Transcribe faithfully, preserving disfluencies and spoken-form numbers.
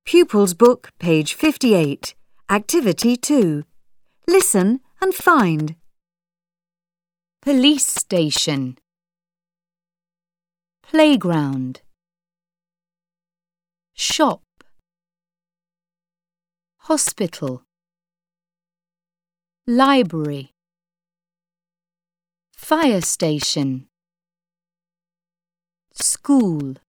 Pupils Book, page fifty-eight. Activity two. Listen and find. Police station. Playground. Shop. Hospital. Library. Fire station. School.